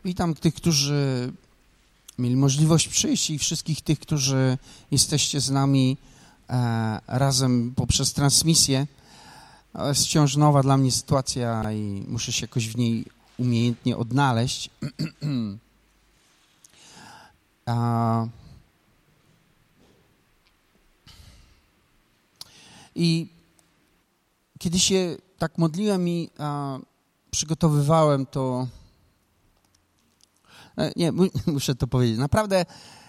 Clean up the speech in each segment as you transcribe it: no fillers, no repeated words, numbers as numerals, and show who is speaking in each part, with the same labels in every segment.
Speaker 1: Witam tych, którzy mieli możliwość przyjść i wszystkich tych, którzy jesteście z nami razem poprzez transmisję. To jest wciąż nowa dla mnie sytuacja i muszę się jakoś w niej umiejętnie odnaleźć. I kiedy się tak modliłem i przygotowywałem, to nie, muszę to powiedzieć. Naprawdę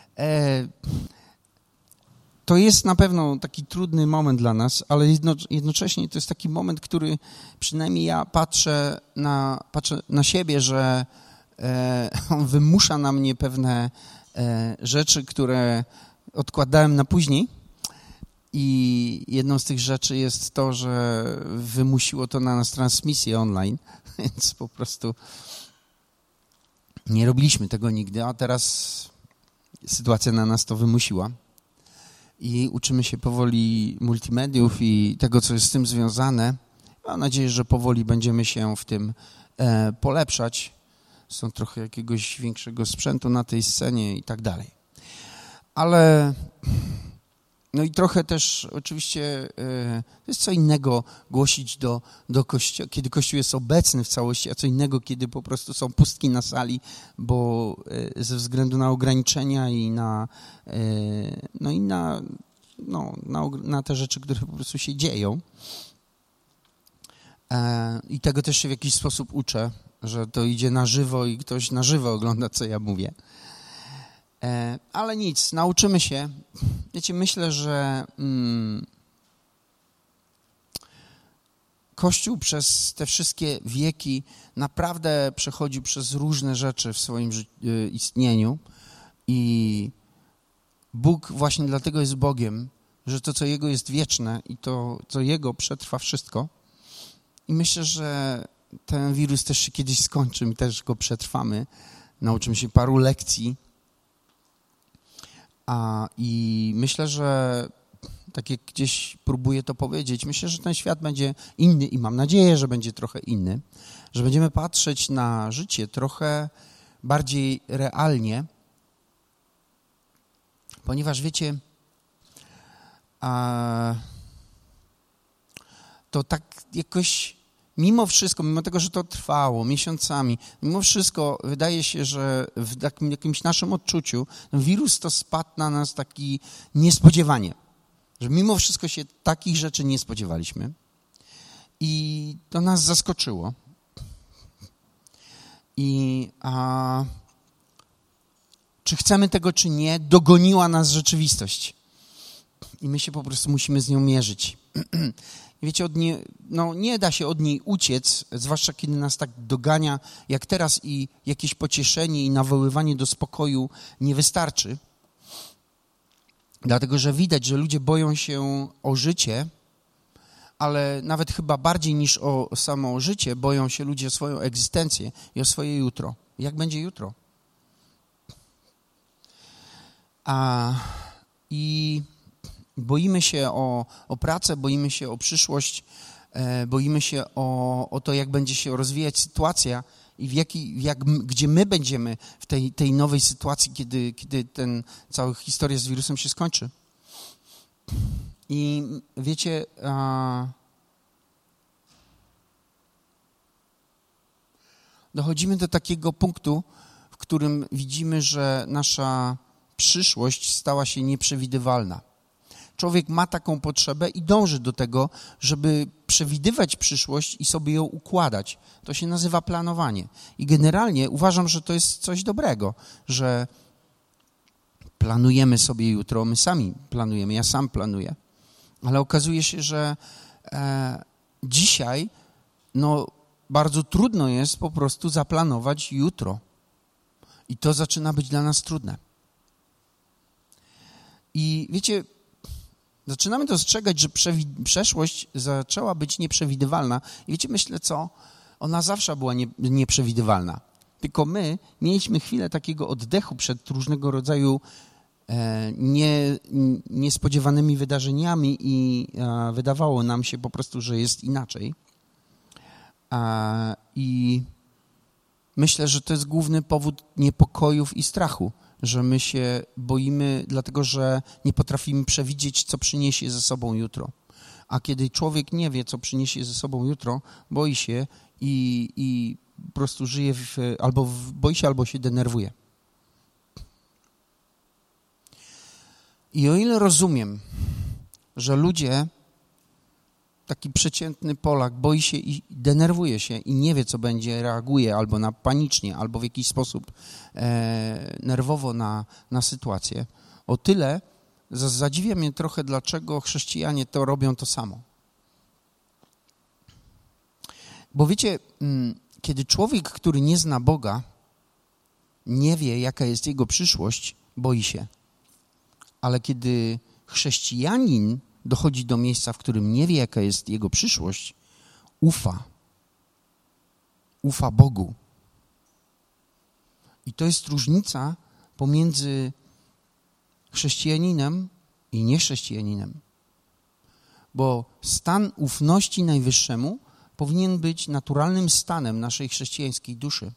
Speaker 1: to jest na pewno taki trudny moment dla nas, ale jednocześnie to jest taki moment, który przynajmniej ja patrzę na siebie, że on wymusza na mnie pewne rzeczy, które odkładałem na później. I jedną z tych rzeczy jest to, że wymusiło to na nas transmisję online, więc po prostu nie robiliśmy tego nigdy, a teraz sytuacja na nas to wymusiła. I uczymy się powoli multimediów i tego, co jest z tym związane. Mam nadzieję, że powoli będziemy się w tym polepszać. Są trochę jakiegoś większego sprzętu na tej scenie i tak dalej. Ale no i trochę też oczywiście to jest co innego głosić do Kościoła, kiedy Kościół jest obecny w całości, a co innego, kiedy po prostu są pustki na sali, bo ze względu na ograniczenia i na te rzeczy, które po prostu się dzieją. I tego też się w jakiś sposób uczę, że to idzie na żywo i ktoś na żywo ogląda, co ja mówię. Ale nic, nauczymy się. Wiecie, myślę, że Kościół przez te wszystkie wieki naprawdę przechodził przez różne rzeczy w swoim istnieniu i Bóg właśnie dlatego jest Bogiem, że to, co Jego jest wieczne i to, co Jego przetrwa wszystko. I myślę, że ten wirus też się kiedyś skończy, my też go przetrwamy. Nauczymy się paru lekcji. I myślę, że tak jak gdzieś próbuję to powiedzieć, myślę, że ten świat będzie inny i mam nadzieję, że będzie trochę inny, że będziemy patrzeć na życie trochę bardziej realnie, ponieważ wiecie, to tak jakoś mimo wszystko, mimo tego, że to trwało miesiącami, mimo wszystko wydaje się, że w takim jakimś naszym odczuciu wirus to spadł na nas taki niespodziewanie, że mimo wszystko się takich rzeczy nie spodziewaliśmy i to nas zaskoczyło. I czy chcemy tego, czy nie, dogoniła nas rzeczywistość i my się po prostu musimy z nią mierzyć. Wiecie, nie da się od niej uciec, zwłaszcza kiedy nas tak dogania jak teraz i jakieś pocieszenie i nawoływanie do spokoju nie wystarczy. Dlatego, że widać, że ludzie boją się o życie, ale nawet chyba bardziej niż o samo życie boją się ludzie o swoją egzystencję i o swoje jutro. Jak będzie jutro? I boimy się o pracę, boimy się o przyszłość, boimy się o to, jak będzie się rozwijać sytuacja i gdzie my będziemy w tej nowej sytuacji, kiedy ten cała historia z wirusem się skończy. I wiecie, dochodzimy do takiego punktu, w którym widzimy, że nasza przyszłość stała się nieprzewidywalna. Człowiek ma taką potrzebę i dąży do tego, żeby przewidywać przyszłość i sobie ją układać. To się nazywa planowanie. I generalnie uważam, że to jest coś dobrego, że planujemy sobie jutro, my sami planujemy, ja sam planuję. Ale okazuje się, że dzisiaj bardzo trudno jest po prostu zaplanować jutro. I to zaczyna być dla nas trudne. I wiecie, zaczynamy dostrzegać, że przeszłość zaczęła być nieprzewidywalna. I wiecie, myślę co? Ona zawsze była nieprzewidywalna. Tylko my mieliśmy chwilę takiego oddechu przed różnego rodzaju niespodziewanymi wydarzeniami i wydawało nam się po prostu, że jest inaczej. I myślę, że to jest główny powód niepokojów i strachu, że my się boimy, dlatego że nie potrafimy przewidzieć, co przyniesie ze sobą jutro. A kiedy człowiek nie wie, co przyniesie ze sobą jutro, boi się i po prostu żyje boi się, albo się denerwuje. I o ile rozumiem, że ludzie, taki przeciętny Polak boi się i denerwuje się i nie wie, co będzie, reaguje albo panicznie, albo w jakiś sposób nerwowo na sytuację, o tyle zadziwia mnie trochę, dlaczego chrześcijanie to robią to samo. Bo wiecie, kiedy człowiek, który nie zna Boga, nie wie, jaka jest jego przyszłość, boi się. Ale kiedy chrześcijanin dochodzi do miejsca, w którym nie wie, jaka jest jego przyszłość, ufa Bogu. I to jest różnica pomiędzy chrześcijaninem i niechrześcijaninem. Bo stan ufności Najwyższemu powinien być naturalnym stanem naszej chrześcijańskiej duszy.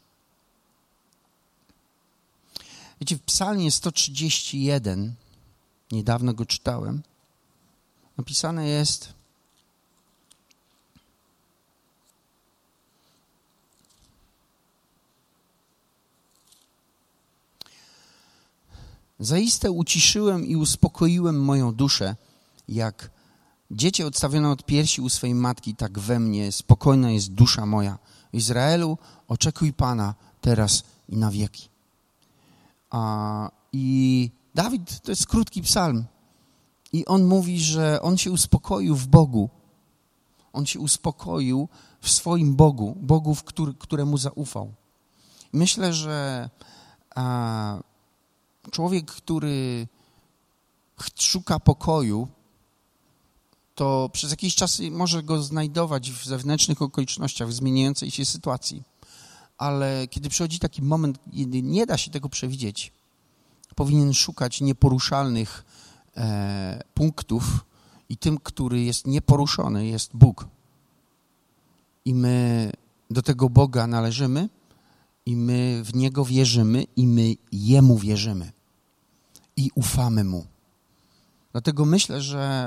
Speaker 1: Wiecie, w Psalmie 131, niedawno go czytałem, napisane jest: zaiste uciszyłem i uspokoiłem moją duszę, jak dziecię odstawione od piersi u swej matki, tak we mnie spokojna jest dusza moja. Izraelu, oczekuj Pana teraz i na wieki. I Dawid, to jest krótki psalm, i on mówi, że on się uspokoił w Bogu. On się uspokoił w swoim Bogu, któremu zaufał. Myślę, że człowiek, który szuka pokoju, to przez jakiś czas może go znajdować w zewnętrznych okolicznościach, w zmieniającej się sytuacji. Ale kiedy przychodzi taki moment, kiedy nie da się tego przewidzieć, powinien szukać nieporuszalnych punktów i tym, który jest nieporuszony, jest Bóg. I my do tego Boga należymy i my w Niego wierzymy i my Jemu wierzymy i ufamy Mu. Dlatego myślę, że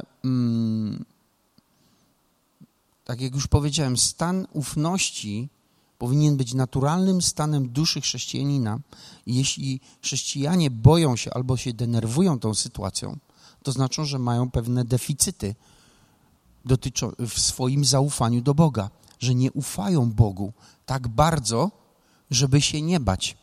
Speaker 1: tak jak już powiedziałem, stan ufności powinien być naturalnym stanem duszy chrześcijanina. I jeśli chrześcijanie boją się albo się denerwują tą sytuacją, to znaczą, że mają pewne deficyty w swoim zaufaniu do Boga, że nie ufają Bogu tak bardzo, żeby się nie bać.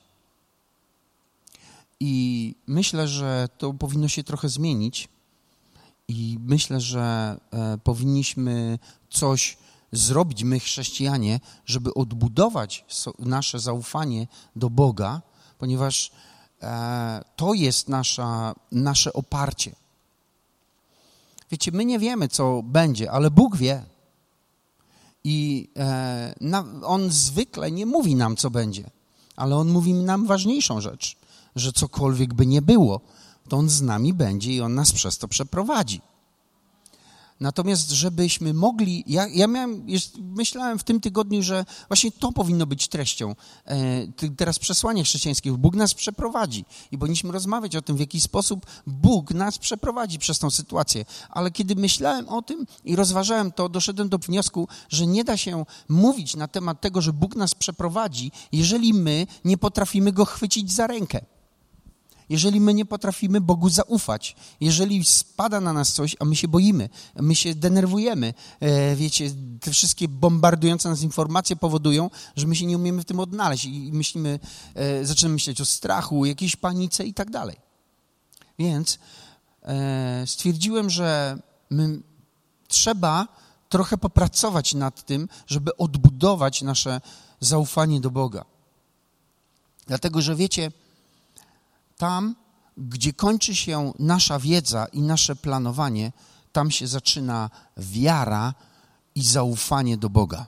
Speaker 1: I myślę, że to powinno się trochę zmienić i myślę, że powinniśmy coś zrobić, my chrześcijanie, żeby odbudować nasze zaufanie do Boga, ponieważ to jest nasze oparcie. Wiecie, my nie wiemy, co będzie, ale Bóg wie. I On zwykle nie mówi nam, co będzie, ale On mówi nam ważniejszą rzecz, że cokolwiek by nie było, to On z nami będzie i On nas przez to przeprowadzi. Natomiast żebyśmy mogli, myślałem w tym tygodniu, że właśnie to powinno być treścią teraz przesłania chrześcijańskiego. Bóg nas przeprowadzi i powinniśmy rozmawiać o tym, w jaki sposób Bóg nas przeprowadzi przez tą sytuację. Ale kiedy myślałem o tym i rozważałem to, doszedłem do wniosku, że nie da się mówić na temat tego, że Bóg nas przeprowadzi, jeżeli my nie potrafimy Go chwycić za rękę. Jeżeli my nie potrafimy Bogu zaufać, jeżeli spada na nas coś, a my się boimy, my się denerwujemy, wiecie, te wszystkie bombardujące nas informacje powodują, że my się nie umiemy w tym odnaleźć i zaczynamy myśleć o strachu, jakiejś panice i tak dalej. Więc stwierdziłem, że trzeba trochę popracować nad tym, żeby odbudować nasze zaufanie do Boga. Dlatego, że wiecie, tam, gdzie kończy się nasza wiedza i nasze planowanie, tam się zaczyna wiara i zaufanie do Boga.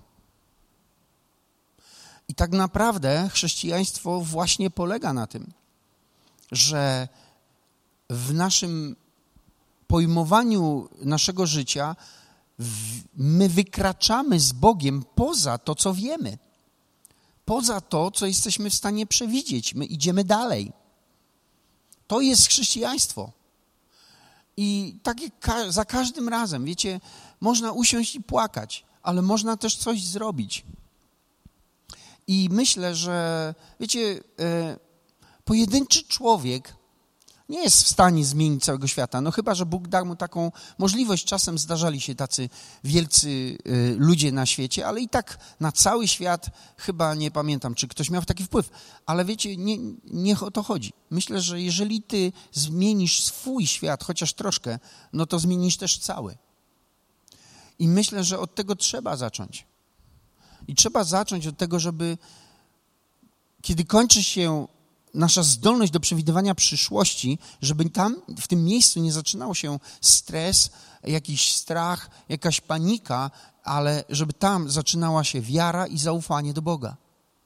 Speaker 1: I tak naprawdę chrześcijaństwo właśnie polega na tym, że w naszym pojmowaniu naszego życia my wykraczamy z Bogiem poza to, co wiemy. poza to, co jesteśmy w stanie przewidzieć. My idziemy dalej. To jest chrześcijaństwo. I tak jak za każdym razem, wiecie, można usiąść i płakać, ale można też coś zrobić. I myślę, że, wiecie, pojedynczy człowiek nie jest w stanie zmienić całego świata. No chyba, że Bóg dał mu taką możliwość. Czasem zdarzali się tacy wielcy ludzie na świecie, ale i tak na cały świat chyba nie pamiętam, czy ktoś miał taki wpływ. Ale wiecie, nie o to chodzi. Myślę, że jeżeli ty zmienisz swój świat chociaż troszkę, no to zmienisz też cały. I myślę, że od tego trzeba zacząć. I trzeba zacząć od tego, żeby kiedy kończy się nasza zdolność do przewidywania przyszłości, żeby tam, w tym miejscu nie zaczynał się stres, jakiś strach, jakaś panika, ale żeby tam zaczynała się wiara i zaufanie do Boga.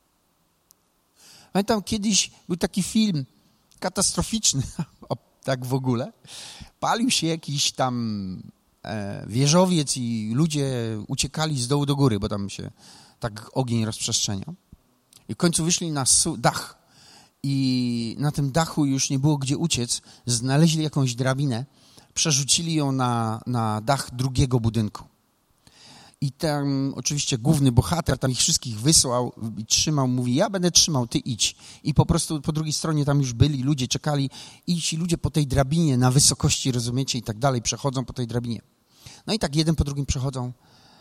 Speaker 1: Pamiętam, kiedyś był taki film katastroficzny, tak w ogóle. Palił się jakiś tam wieżowiec i ludzie uciekali z dołu do góry, bo tam się tak ogień rozprzestrzeniał. I w końcu wyszli na dach. I na tym dachu już nie było gdzie uciec, znaleźli jakąś drabinę, przerzucili ją na dach drugiego budynku. I tam oczywiście główny bohater tam ich wszystkich wysłał i trzymał, mówi, ja będę trzymał, ty idź. I po prostu po drugiej stronie tam już byli, ludzie czekali i ci ludzie po tej drabinie na wysokości, rozumiecie, i tak dalej, przechodzą po tej drabinie. No i tak jeden po drugim przechodzą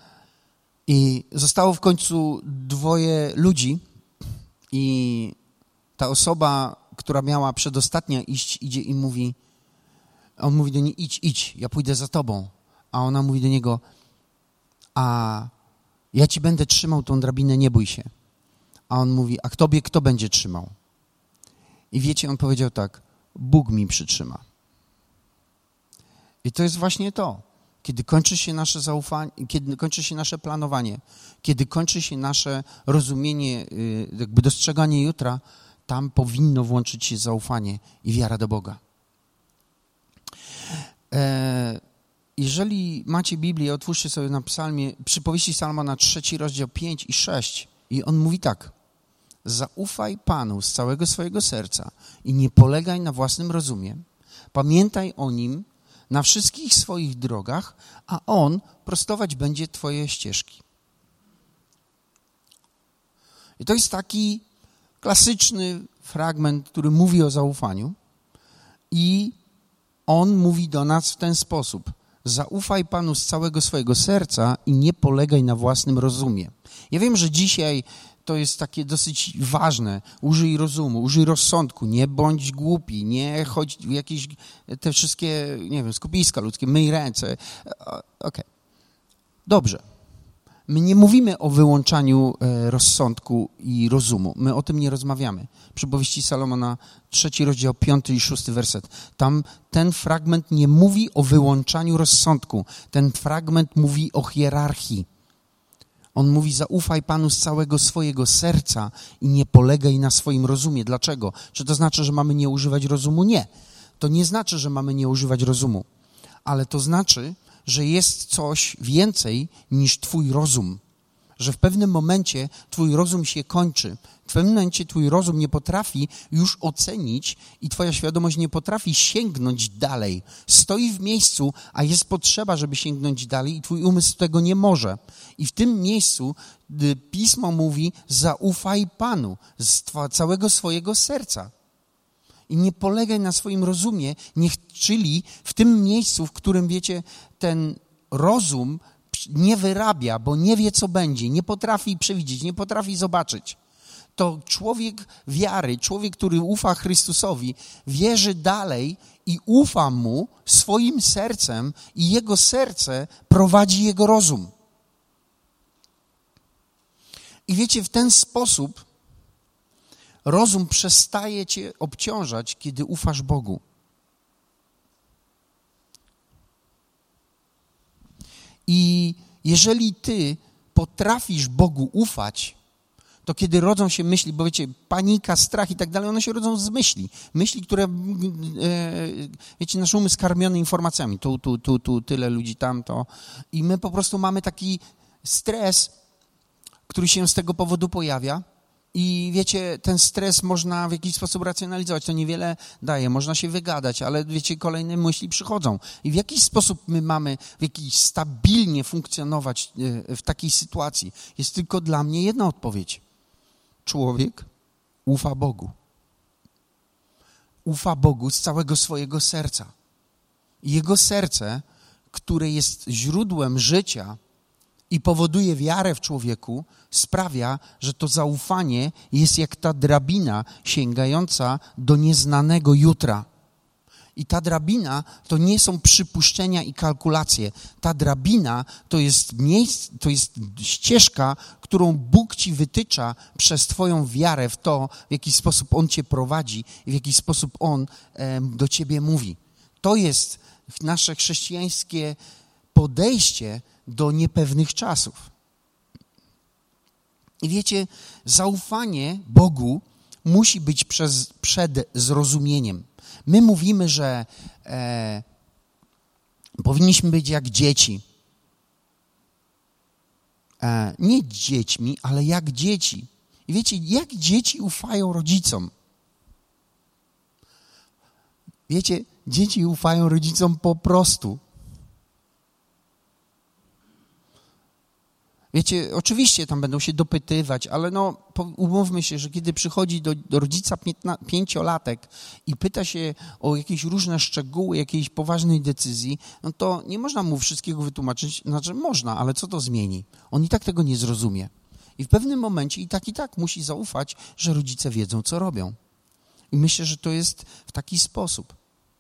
Speaker 1: i zostało w końcu 2 ludzi i ta osoba, która miała przedostatnia iść, idzie i mówi, on mówi do niej, idź, ja pójdę za tobą. A ona mówi do niego, a ja ci będę trzymał tą drabinę, nie bój się. A on mówi, a tobie kto będzie trzymał? I wiecie, on powiedział tak, Bóg mi przytrzyma. I to jest właśnie to. Kiedy kończy się nasze zaufanie, kiedy kończy się nasze planowanie, kiedy kończy się nasze rozumienie, jakby dostrzeganie jutra, tam powinno włączyć się zaufanie i wiara do Boga. Jeżeli macie Biblię, otwórzcie sobie na psalmie, przypowieści Salomona 3 rozdział 5 i 6 i on mówi tak. Zaufaj Panu z całego swojego serca i nie polegaj na własnym rozumie. Pamiętaj o Nim na wszystkich swoich drogach, a On prostować będzie twoje ścieżki. I to jest taki klasyczny fragment, który mówi o zaufaniu i on mówi do nas w ten sposób. Zaufaj Panu z całego swojego serca i nie polegaj na własnym rozumie. Ja wiem, że dzisiaj to jest takie dosyć ważne. Użyj rozumu, użyj rozsądku, nie bądź głupi, nie chodź w jakieś te wszystkie, nie wiem, skupiska ludzkie, myj ręce. Okej. Dobrze. My nie mówimy o wyłączaniu rozsądku i rozumu. My o tym nie rozmawiamy. Przypowieści Salomona, 3 rozdział, 5 i 6 werset. Tam ten fragment nie mówi o wyłączaniu rozsądku. Ten fragment mówi o hierarchii. On mówi, zaufaj Panu z całego swojego serca i nie polegaj na swoim rozumie. Dlaczego? Czy to znaczy, że mamy nie używać rozumu? Nie. To nie znaczy, że mamy nie używać rozumu. Ale to znaczy, że jest coś więcej niż twój rozum. Że w pewnym momencie twój rozum się kończy. W pewnym momencie twój rozum nie potrafi już ocenić i twoja świadomość nie potrafi sięgnąć dalej. Stoi w miejscu, a jest potrzeba, żeby sięgnąć dalej i twój umysł tego nie może. I w tym miejscu Pismo mówi, zaufaj Panu z całego swojego serca. I nie polegaj na swoim rozumie, czyli w tym miejscu, w którym, wiecie, ten rozum nie wyrabia, bo nie wie, co będzie, nie potrafi przewidzieć, nie potrafi zobaczyć. To człowiek wiary, człowiek, który ufa Chrystusowi, wierzy dalej i ufa Mu swoim sercem i jego serce prowadzi jego rozum. I wiecie, w ten sposób rozum przestaje cię obciążać, kiedy ufasz Bogu. I jeżeli ty potrafisz Bogu ufać, to kiedy rodzą się myśli, bo wiecie, panika, strach i tak dalej, one się rodzą z myśli. Myśli, które, wiecie, nasz umysł karmiony informacjami. Tu, tyle ludzi, tamto. I my po prostu mamy taki stres, który się z tego powodu pojawia. I wiecie, ten stres można w jakiś sposób racjonalizować, to niewiele daje, można się wygadać, ale wiecie, kolejne myśli przychodzą. I w jakiś sposób my mamy w jakiś stabilnie funkcjonować w takiej sytuacji? Jest tylko dla mnie jedna odpowiedź. Człowiek ufa Bogu. Ufa Bogu z całego swojego serca. I jego serce, które jest źródłem życia i powoduje wiarę w człowieku, sprawia, że to zaufanie jest jak ta drabina sięgająca do nieznanego jutra. I ta drabina to nie są przypuszczenia i kalkulacje. Ta drabina to jest ścieżka, którą Bóg ci wytycza przez twoją wiarę w to, w jaki sposób On cię prowadzi i w jaki sposób On do ciebie mówi. To jest nasze chrześcijańskie podejście do niepewnych czasów. I wiecie, zaufanie Bogu musi być przed zrozumieniem. My mówimy, że powinniśmy być jak dzieci. Nie dziećmi, ale jak dzieci. I wiecie, jak dzieci ufają rodzicom? Wiecie, dzieci ufają rodzicom po prostu. Wiecie, oczywiście tam będą się dopytywać, ale umówmy się, że kiedy przychodzi do rodzica 5-latek i pyta się o jakieś różne szczegóły jakiejś poważnej decyzji, no to nie można mu wszystkiego wytłumaczyć, znaczy można, ale co to zmieni? On i tak tego nie zrozumie. I w pewnym momencie i tak musi zaufać, że rodzice wiedzą, co robią. I myślę, że to jest w taki sposób.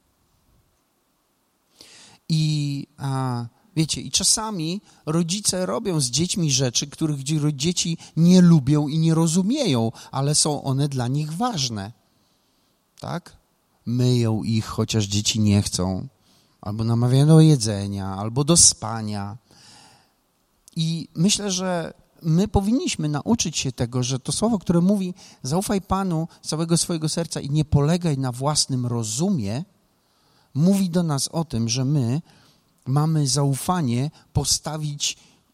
Speaker 1: Wiecie, i czasami rodzice robią z dziećmi rzeczy, których dzieci nie lubią i nie rozumieją, ale są one dla nich ważne. Tak? Myją ich, chociaż dzieci nie chcą, albo namawiają do jedzenia, albo do spania. I myślę, że my powinniśmy nauczyć się tego, że to słowo, które mówi zaufaj Panu z całego swojego serca i nie polegaj na własnym rozumie, mówi do nas o tym, że my mamy zaufanie postawić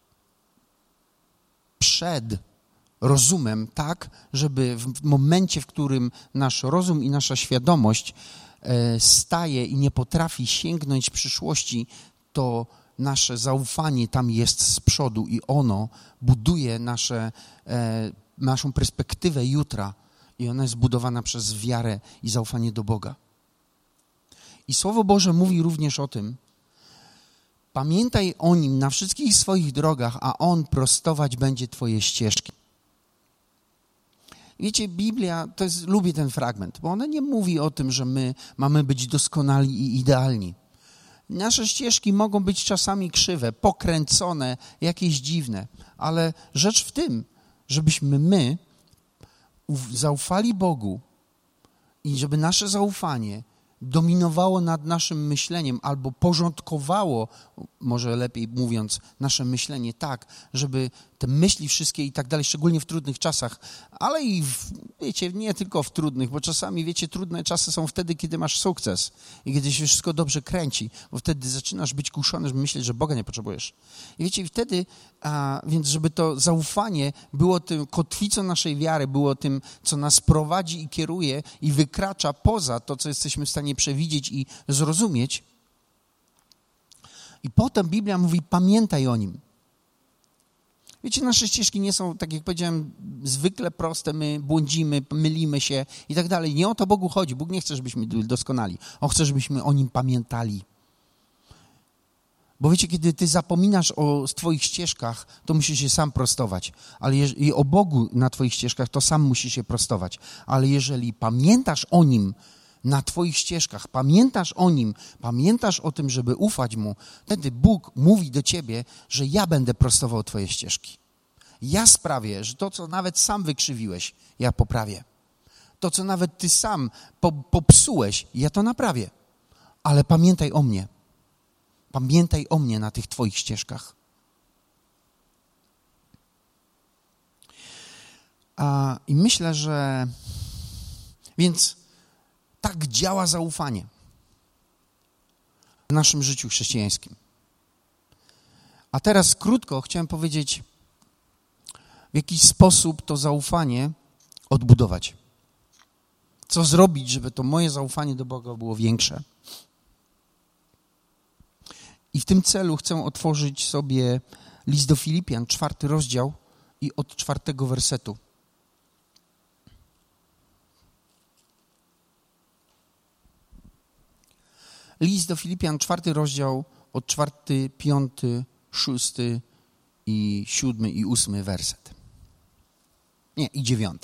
Speaker 1: przed rozumem tak, żeby w momencie, w którym nasz rozum i nasza świadomość staje i nie potrafi sięgnąć przyszłości, to nasze zaufanie tam jest z przodu i ono buduje naszą perspektywę jutra i ona jest budowana przez wiarę i zaufanie do Boga. I Słowo Boże mówi również o tym, pamiętaj o Nim na wszystkich swoich drogach, a On prostować będzie twoje ścieżki. Wiecie, Biblia, lubię ten fragment, bo ona nie mówi o tym, że my mamy być doskonali i idealni. Nasze ścieżki mogą być czasami krzywe, pokręcone, jakieś dziwne, ale rzecz w tym, żebyśmy my zaufali Bogu i żeby nasze zaufanie dominowało nad naszym myśleniem albo porządkowało, może lepiej mówiąc, nasze myślenie tak, żeby te myśli wszystkie i tak dalej, szczególnie w trudnych czasach, ale i wiecie, nie tylko w trudnych, bo czasami, wiecie, trudne czasy są wtedy, kiedy masz sukces i kiedy się wszystko dobrze kręci, bo wtedy zaczynasz być kuszony, żeby myśleć, że Boga nie potrzebujesz. I wiecie, wtedy, więc żeby to zaufanie było tym kotwicą naszej wiary, było tym, co nas prowadzi i kieruje i wykracza poza to, co jesteśmy w stanie przewidzieć i zrozumieć. I potem Biblia mówi, pamiętaj o Nim. Wiecie, nasze ścieżki nie są, tak jak powiedziałem, zwykle proste, my błądzimy, mylimy się i tak dalej. Nie o to Bogu chodzi. Bóg nie chce, żebyśmy byli doskonali. On chce, żebyśmy o Nim pamiętali. Bo wiecie, kiedy ty zapominasz o twoich ścieżkach, to musisz się sam prostować. Ale i o Bogu na twoich ścieżkach, to sam musisz się prostować. Ale jeżeli pamiętasz o Nim na twoich ścieżkach, pamiętasz o Nim, pamiętasz o tym, żeby ufać Mu, wtedy Bóg mówi do ciebie, że ja będę prostował twoje ścieżki. Ja sprawię, że to, co nawet sam wykrzywiłeś, ja poprawię. To, co nawet ty sam popsułeś, ja to naprawię. Ale pamiętaj o mnie. Pamiętaj o mnie na tych twoich ścieżkach. I myślę, że... Więc tak działa zaufanie w naszym życiu chrześcijańskim. A teraz krótko chciałem powiedzieć, w jaki sposób to zaufanie odbudować? Co zrobić, żeby to moje zaufanie do Boga było większe? I w tym celu chcę otworzyć sobie list do Filipian, 4 rozdział i od 4 wersetu. List do Filipian, 4 rozdział, od 4, 5, 6 i 7 i 8 werset. Nie, i 9.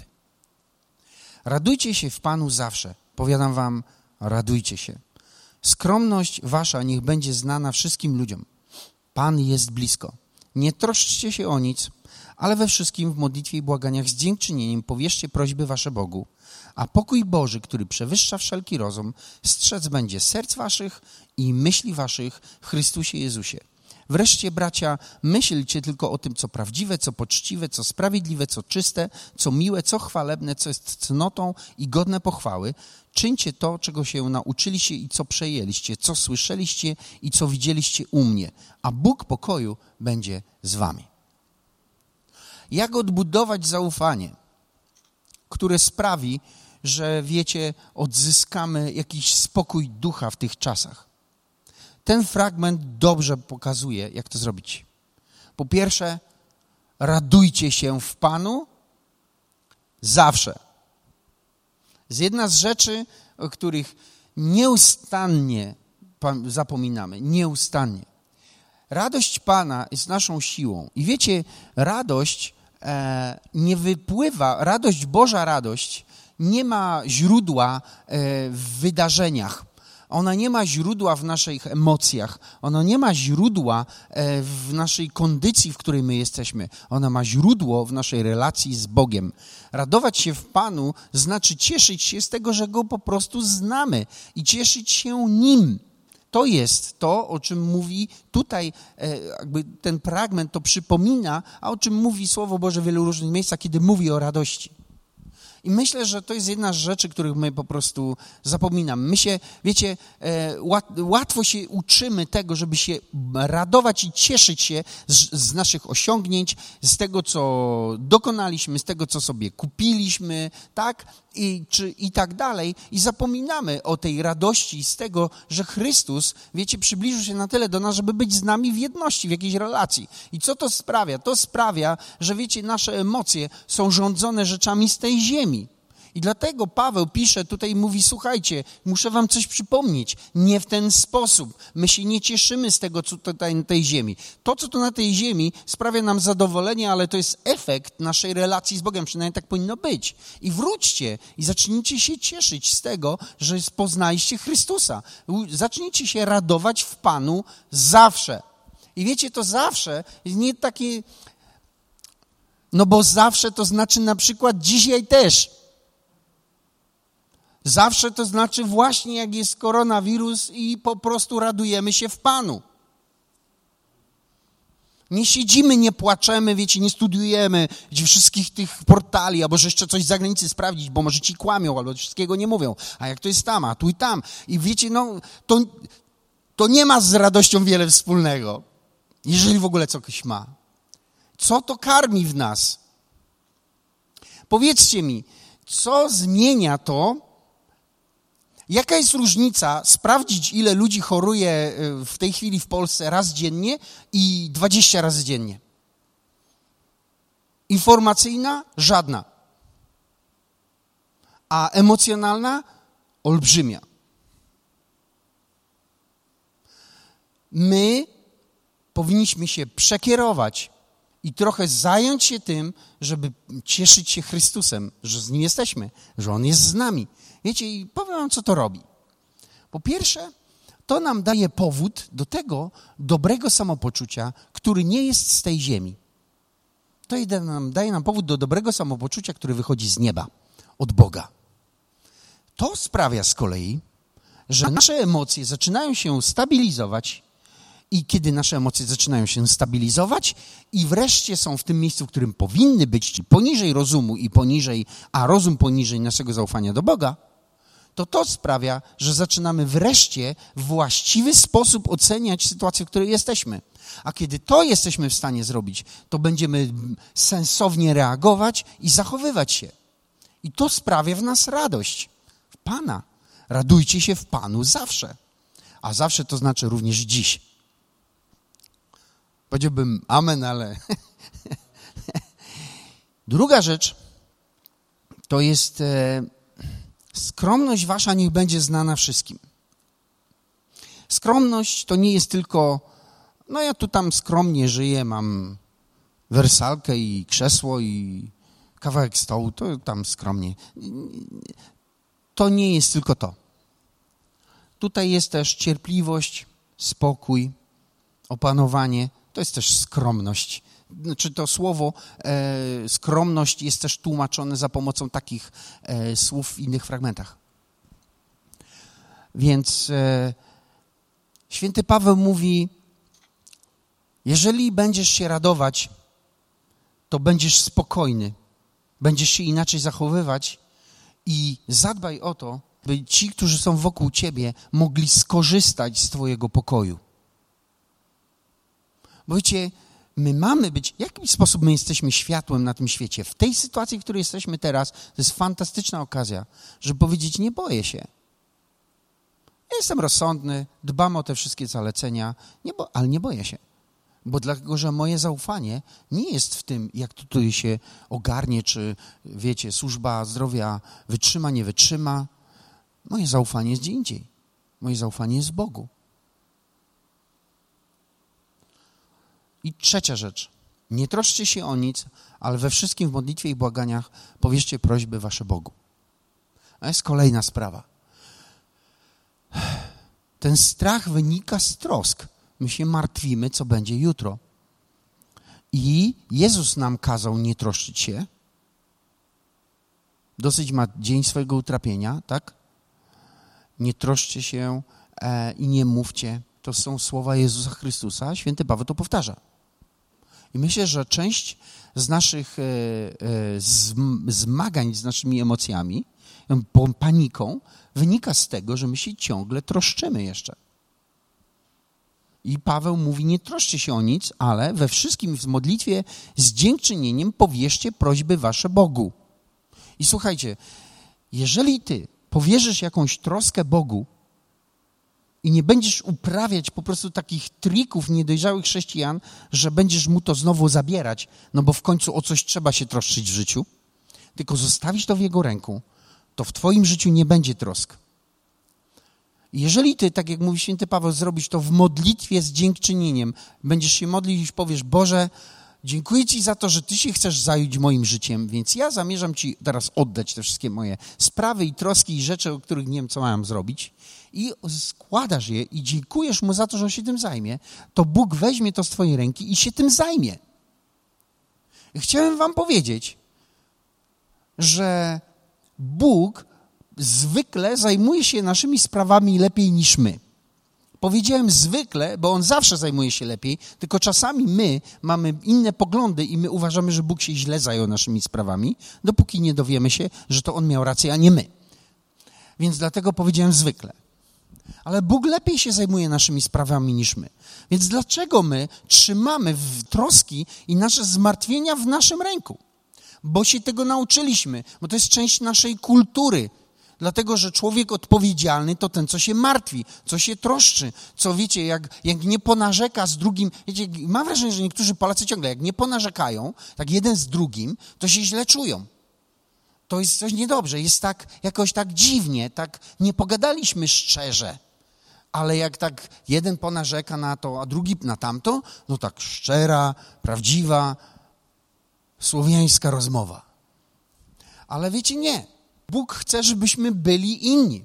Speaker 1: Radujcie się w Panu zawsze. Powiadam wam, radujcie się. Skromność wasza niech będzie znana wszystkim ludziom. Pan jest blisko. Nie troszczcie się o nic, ale we wszystkim w modlitwie i błaganiach z dziękczynieniem powierzcie prośby wasze Bogu. A pokój Boży, który przewyższa wszelki rozum, strzec będzie serc waszych i myśli waszych w Chrystusie Jezusie. Wreszcie, bracia, myślcie tylko o tym, co prawdziwe, co poczciwe, co sprawiedliwe, co czyste, co miłe, co chwalebne, co jest cnotą i godne pochwały. Czyńcie to, czego się nauczyliście i co przejęliście, co słyszeliście i co widzieliście u mnie, a Bóg pokoju będzie z wami. Jak odbudować zaufanie, które sprawi, że wiecie, odzyskamy jakiś spokój ducha w tych czasach? Ten fragment dobrze pokazuje, jak to zrobić. Po pierwsze, radujcie się w Panu zawsze. Jest jedna z rzeczy, o których nieustannie zapominamy. Nieustannie. Radość Pana jest naszą siłą. I wiecie, radość nie wypływa, Boża radość nie ma źródła w wydarzeniach. Ona nie ma źródła w naszych emocjach. Ona nie ma źródła w naszej kondycji, w której my jesteśmy. Ona ma źródło w naszej relacji z Bogiem. Radować się w Panu znaczy cieszyć się z tego, że Go po prostu znamy i cieszyć się Nim. To jest to, o czym mówi tutaj, jakby ten fragment to przypomina, a o czym mówi Słowo Boże w wielu różnych miejscach, kiedy mówi o radości. I myślę, że to jest jedna z rzeczy, których my po prostu zapominamy. My się, wiecie, łatwo się uczymy tego, żeby się radować i cieszyć się z naszych osiągnięć, z tego, co dokonaliśmy, z tego, co sobie kupiliśmy, tak? I tak dalej. I zapominamy o tej radości z tego, że Chrystus, wiecie, przybliżył się na tyle do nas, żeby być z nami w jedności, w jakiejś relacji. I co to sprawia? To sprawia, że wiecie, nasze emocje są rządzone rzeczami z tej ziemi. I dlatego Paweł pisze tutaj i mówi, słuchajcie, muszę wam coś przypomnieć. Nie w ten sposób. My się nie cieszymy z tego, co tutaj na tej ziemi. To, co tu na tej ziemi sprawia nam zadowolenie, ale to jest efekt naszej relacji z Bogiem. Przynajmniej tak powinno być. I wróćcie i zacznijcie się cieszyć z tego, że poznaliście Chrystusa. Zacznijcie się radować w Panu zawsze. I wiecie, to zawsze jest nie takie... No bo zawsze to znaczy na przykład dzisiaj też. Zawsze to znaczy właśnie jak jest koronawirus i po prostu radujemy się w Panu. Nie siedzimy, nie płaczemy, wiecie, nie studiujemy wszystkich tych portali, albo że jeszcze coś z zagranicy sprawdzić, bo może ci kłamią, albo wszystkiego nie mówią. A jak to jest tam, a tu i tam. I wiecie, no to nie ma z radością wiele wspólnego, jeżeli w ogóle coś ma. Co to karmi w nas? Powiedzcie mi, co zmienia to? Jaka jest różnica sprawdzić, ile ludzi choruje w tej chwili w Polsce raz dziennie i 20 razy dziennie? Informacyjna? Żadna. A emocjonalna? Olbrzymia. My powinniśmy się przekierować i trochę zająć się tym, żeby cieszyć się Chrystusem, że z Nim jesteśmy, że On jest z nami. Wiecie, i powiem wam, co to robi. Po pierwsze, to nam daje powód do tego dobrego samopoczucia, który nie jest z tej ziemi. To daje nam powód do dobrego samopoczucia, który wychodzi z nieba, od Boga. To sprawia z kolei, że nasze emocje zaczynają się stabilizować i kiedy nasze emocje zaczynają się stabilizować i wreszcie są w tym miejscu, w którym powinny być, czyli poniżej rozumu i poniżej, a rozum poniżej naszego zaufania do Boga, to sprawia, że zaczynamy wreszcie w właściwy sposób oceniać sytuację, w której jesteśmy. A kiedy to jesteśmy w stanie zrobić, to będziemy sensownie reagować i zachowywać się. I to sprawia w nas radość. W Pana. Radujcie się w Panu zawsze. A zawsze to znaczy również dziś. Powiedziałbym amen, ale... Druga rzecz to jest skromność wasza niech będzie znana wszystkim. Skromność to nie jest tylko, no ja tu tam skromnie żyję, mam wersalkę i krzesło i kawałek stołu, to tam skromnie. To nie jest tylko to. Tutaj jest też cierpliwość, spokój, opanowanie, to jest też skromność. Znaczy to słowo skromność jest też tłumaczone za pomocą takich słów w innych fragmentach. Więc święty Paweł mówi, jeżeli będziesz się radować, to będziesz spokojny, będziesz się inaczej zachowywać i zadbaj o to, by ci, którzy są wokół ciebie, mogli skorzystać z twojego pokoju. Bo wiecie, my mamy być, w jaki sposób my jesteśmy światłem na tym świecie? W tej sytuacji, w której jesteśmy teraz, to jest fantastyczna okazja, żeby powiedzieć, nie boję się. Ja jestem rozsądny, dbam o te wszystkie zalecenia, ale nie boję się. Bo dlatego, że moje zaufanie nie jest w tym, jak tutaj się ogarnie, czy wiecie, służba zdrowia wytrzyma, nie wytrzyma. Moje zaufanie jest gdzie indziej. Moje zaufanie jest w Bogu. I trzecia rzecz. Nie troszczcie się o nic, ale we wszystkim w modlitwie i błaganiach powierzcie prośby wasze Bogu. A jest kolejna sprawa. Ten strach wynika z trosk. My się martwimy, co będzie jutro. I Jezus nam kazał nie troszczyć się. Dosyć ma dzień swojego utrapienia, tak? Nie troszczcie się i nie mówcie. To są słowa Jezusa Chrystusa. Święty Paweł to powtarza. I myślę, że część z naszych zmagań z naszymi emocjami, paniką, wynika z tego, że my się ciągle troszczymy jeszcze. I Paweł mówi, nie troszczcie się o nic, ale we wszystkim w modlitwie z dziękczynieniem powierzcie prośby wasze Bogu. I słuchajcie, jeżeli ty powierzysz jakąś troskę Bogu i nie będziesz uprawiać po prostu takich trików niedojrzałych chrześcijan, że będziesz mu to znowu zabierać, no bo w końcu o coś trzeba się troszczyć w życiu, tylko zostawić to w jego ręku, to w twoim życiu nie będzie trosk. Jeżeli ty, tak jak mówi święty Paweł, zrobisz to w modlitwie z dziękczynieniem, będziesz się modlić i powiesz, Boże, dziękuję Ci za to, że Ty się chcesz zająć moim życiem, więc ja zamierzam Ci teraz oddać te wszystkie moje sprawy i troski i rzeczy, o których nie wiem, co mam zrobić, i składasz je i dziękujesz Mu za to, że On się tym zajmie, to Bóg weźmie to z Twojej ręki i się tym zajmie. I chciałem Wam powiedzieć, że Bóg zwykle zajmuje się naszymi sprawami lepiej niż my. Powiedziałem zwykle, bo On zawsze zajmuje się lepiej, tylko czasami my mamy inne poglądy i my uważamy, że Bóg się źle zajął naszymi sprawami, dopóki nie dowiemy się, że to On miał rację, a nie my. Więc dlatego powiedziałem zwykle. Ale Bóg lepiej się zajmuje naszymi sprawami niż my. Więc dlaczego my trzymamy troski i nasze zmartwienia w naszym ręku? Bo się tego nauczyliśmy, bo to jest część naszej kultury. Dlatego, że człowiek odpowiedzialny to ten, co się martwi, co się troszczy, co wiecie, jak nie ponarzeka z drugim. Wiecie, mam wrażenie, że niektórzy Polacy ciągle, jak nie ponarzekają, tak jeden z drugim, to się źle czują. To jest coś niedobrze, jest tak, jakoś tak dziwnie, tak nie pogadaliśmy szczerze. Ale jak tak jeden ponarzeka na to, a drugi na tamto, no tak szczera, prawdziwa, słowiańska rozmowa. Ale wiecie, nie. Bóg chce, żebyśmy byli inni.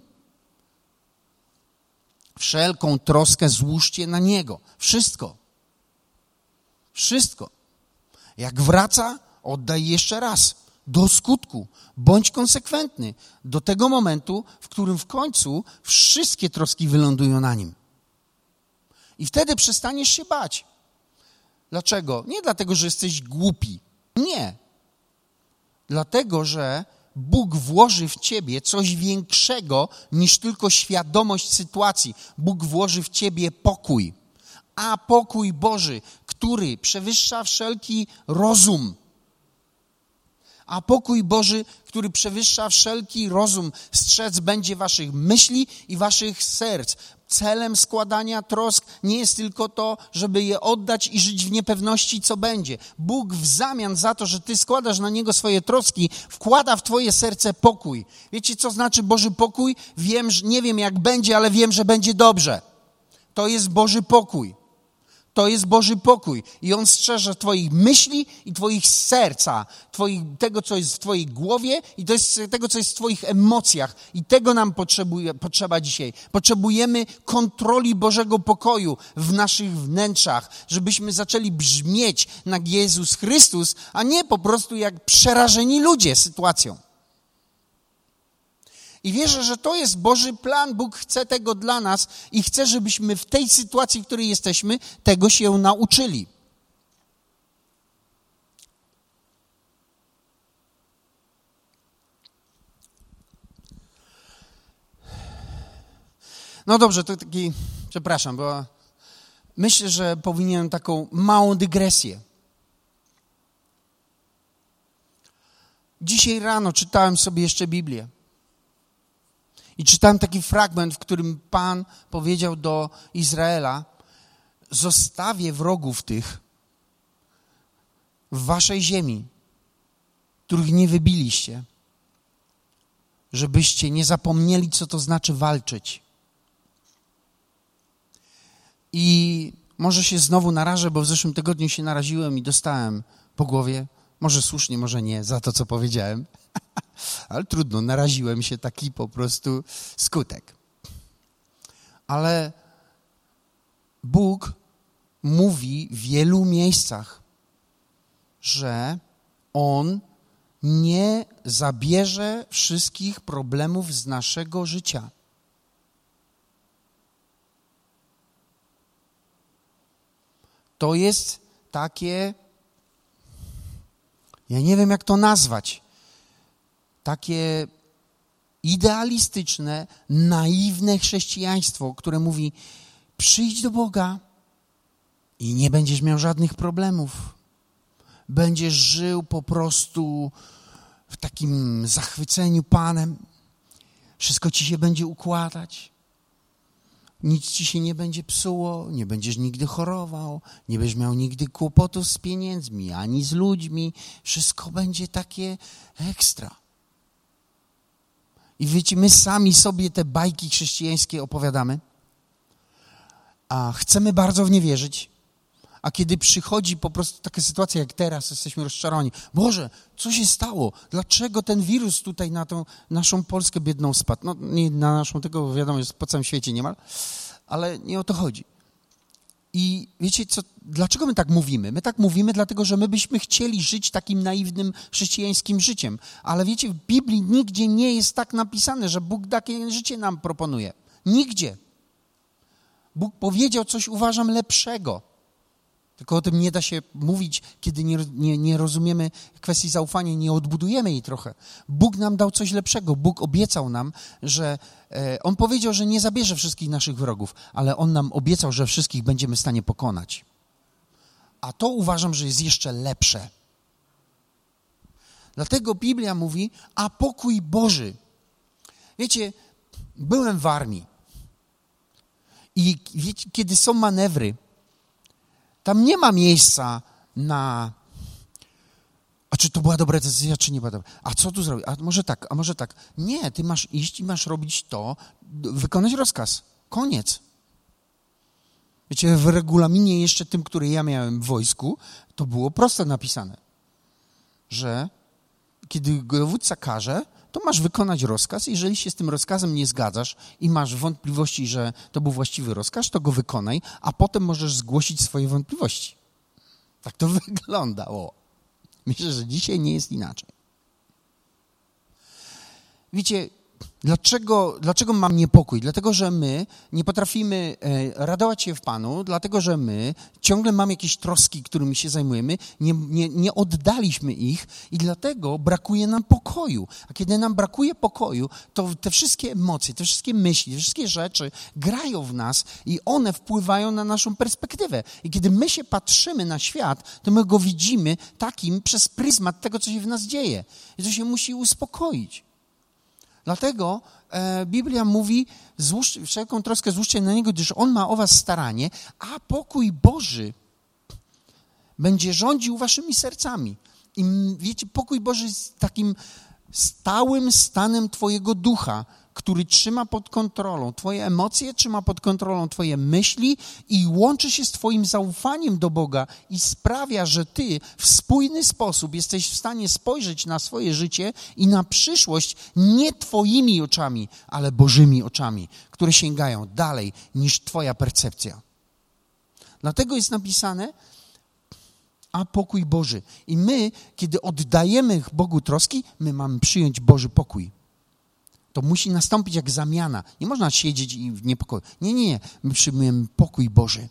Speaker 1: Wszelką troskę złóżcie na Niego. Wszystko. Wszystko. Jak wraca, oddaj jeszcze raz. Do skutku. Bądź konsekwentny. Do tego momentu, w którym w końcu wszystkie troski wylądują na Nim. I wtedy przestaniesz się bać. Dlaczego? Nie dlatego, że jesteś głupi. Nie. Dlatego, że Bóg włoży w ciebie coś większego niż tylko świadomość sytuacji. Bóg włoży w ciebie pokój. A pokój Boży, który przewyższa wszelki rozum. A pokój Boży, który przewyższa wszelki rozum, strzec będzie waszych myśli i waszych serc. Celem składania trosk nie jest tylko to, żeby je oddać i żyć w niepewności, co będzie. Bóg w zamian za to, że ty składasz na Niego swoje troski, wkłada w twoje serce pokój. Wiecie, co znaczy Boży pokój? Nie wiem, jak będzie, ale wiem, że będzie dobrze. To jest Boży pokój. To jest Boży pokój i On strzeże twoich myśli i twoich serca, tego, co jest w twojej głowie i tego, co jest w twoich emocjach. I tego nam potrzeba dzisiaj. Potrzebujemy kontroli Bożego pokoju w naszych wnętrzach, żebyśmy zaczęli brzmieć na Jezus Chrystus, a nie po prostu jak przerażeni ludzie sytuacją. I wierzę, że to jest Boży plan. Bóg chce tego dla nas i chce, żebyśmy w tej sytuacji, w której jesteśmy, tego się nauczyli. No dobrze, to taki, przepraszam, bo myślę, że powinienem taką małą dygresję. Dzisiaj rano czytałem sobie jeszcze Biblię. I czytałem taki fragment, w którym Pan powiedział do Izraela: zostawię wrogów tych w waszej ziemi, których nie wybiliście, żebyście nie zapomnieli, co to znaczy walczyć. I może się znowu narażę, bo w zeszłym tygodniu się naraziłem i dostałem po głowie, może słusznie, może nie, za to, co powiedziałem. Ale trudno, naraziłem się, taki po prostu skutek. Ale Bóg mówi w wielu miejscach, że On nie zabierze wszystkich problemów z naszego życia. To jest takie, ja nie wiem, jak to nazwać, takie idealistyczne, naiwne chrześcijaństwo, które mówi: przyjdź do Boga i nie będziesz miał żadnych problemów. Będziesz żył po prostu w takim zachwyceniu Panem. Wszystko ci się będzie układać. Nic ci się nie będzie psuło, nie będziesz nigdy chorował, nie będziesz miał nigdy kłopotów z pieniędzmi, ani z ludźmi. Wszystko będzie takie ekstra. I wiecie, my sami sobie te bajki chrześcijańskie opowiadamy, a chcemy bardzo w nie wierzyć, a kiedy przychodzi po prostu taka sytuacja jak teraz, jesteśmy rozczarowani. Boże, co się stało? Dlaczego ten wirus tutaj na tą naszą Polskę biedną spadł? No nie na naszą, tego wiadomo, jest po całym świecie niemal, ale nie o to chodzi. I wiecie co, dlaczego my tak mówimy? My tak mówimy dlatego, że my byśmy chcieli żyć takim naiwnym chrześcijańskim życiem. Ale wiecie, w Biblii nigdzie nie jest tak napisane, że Bóg takie życie nam proponuje. Nigdzie. Bóg powiedział coś, uważam, lepszego. Tylko o tym nie da się mówić, kiedy nie rozumiemy kwestii zaufania, nie odbudujemy jej trochę. Bóg nam dał coś lepszego. Bóg obiecał nam, że On powiedział, że nie zabierze wszystkich naszych wrogów, ale On nam obiecał, że wszystkich będziemy w stanie pokonać. A to uważam, że jest jeszcze lepsze. Dlatego Biblia mówi, a pokój Boży. Wiecie, byłem w armii i wiecie, kiedy są manewry, tam nie ma miejsca na, a czy to była dobra decyzja, czy nie była dobra. A co tu zrobić? A może tak. Nie, ty masz iść i masz robić to, wykonać rozkaz. Koniec. Wiecie, w regulaminie jeszcze tym, który ja miałem w wojsku, to było prosto napisane, że kiedy dowódca każe, to masz wykonać rozkaz. Jeżeli się z tym rozkazem nie zgadzasz i masz wątpliwości, że to był właściwy rozkaz, to go wykonaj, a potem możesz zgłosić swoje wątpliwości. Tak to wyglądało. Myślę, że dzisiaj nie jest inaczej. Wiecie, Dlaczego mam niepokój? Dlatego, że my nie potrafimy radować się w Panu, dlatego, że my ciągle mamy jakieś troski, którymi się zajmujemy, nie oddaliśmy ich i dlatego brakuje nam pokoju. A kiedy nam brakuje pokoju, to te wszystkie emocje, te wszystkie myśli, te wszystkie rzeczy grają w nas i one wpływają na naszą perspektywę. I kiedy my się patrzymy na świat, to my go widzimy takim przez pryzmat tego, co się w nas dzieje. I to się musi uspokoić. Dlatego Biblia mówi, wszelką troskę złóżcie na Niego, gdyż On ma o was staranie, a pokój Boży będzie rządził waszymi sercami. I wiecie, pokój Boży jest takim stałym stanem twojego ducha, który trzyma pod kontrolą twoje emocje, trzyma pod kontrolą twoje myśli i łączy się z twoim zaufaniem do Boga i sprawia, że ty w spójny sposób jesteś w stanie spojrzeć na swoje życie i na przyszłość nie twoimi oczami, ale Bożymi oczami, które sięgają dalej niż twoja percepcja. Dlatego jest napisane, a pokój Boży. I my, kiedy oddajemy Bogu troski, my mamy przyjąć Boży pokój. To musi nastąpić jak zamiana. Nie można siedzieć i w niepokoju. Nie. My przyjmujemy pokój Boży.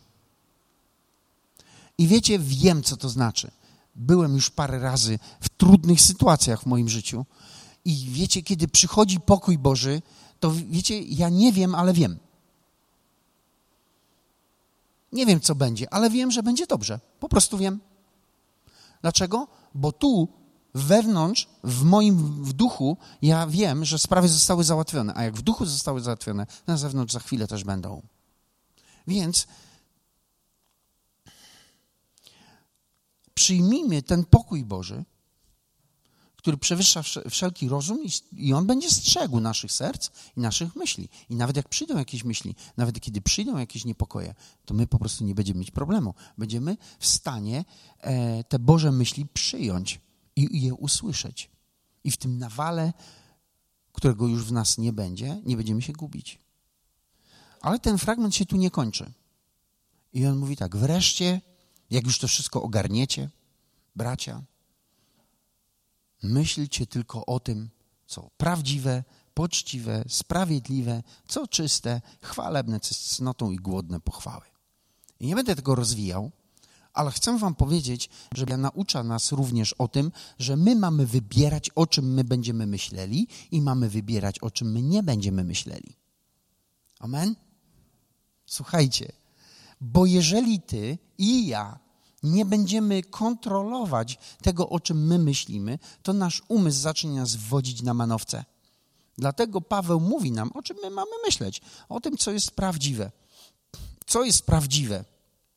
Speaker 1: I wiecie, wiem, co to znaczy. Byłem już parę razy w trudnych sytuacjach w moim życiu i wiecie, kiedy przychodzi pokój Boży, to wiecie, ja nie wiem, ale wiem. Nie wiem, co będzie, ale wiem, że będzie dobrze. Po prostu wiem. Dlaczego? Bo tu wewnątrz, w duchu, ja wiem, że sprawy zostały załatwione, a jak w duchu zostały załatwione, na zewnątrz za chwilę też będą. Więc przyjmijmy ten pokój Boży, który przewyższa wszelki rozum i on będzie strzegł naszych serc i naszych myśli. I nawet jak przyjdą jakieś myśli, nawet kiedy przyjdą jakieś niepokoje, to my po prostu nie będziemy mieć problemu. Będziemy w stanie te Boże myśli przyjąć i je usłyszeć. I w tym nawale, którego już w nas nie będzie, nie będziemy się gubić. Ale ten fragment się tu nie kończy. I on mówi tak, wreszcie, jak już to wszystko ogarniecie, bracia, myślcie tylko o tym, co prawdziwe, poczciwe, sprawiedliwe, co czyste, chwalebne, co jest cnotą i głodne pochwały. I nie będę tego rozwijał, ale chcę wam powiedzieć, że Biblia naucza nas również o tym, że my mamy wybierać, o czym my będziemy myśleli i mamy wybierać, o czym my nie będziemy myśleli. Amen? Słuchajcie, bo jeżeli ty i ja nie będziemy kontrolować tego, o czym my myślimy, to nasz umysł zacznie nas wwodzić na manowce. Dlatego Paweł mówi nam, o czym my mamy myśleć, o tym, co jest prawdziwe. Co jest prawdziwe?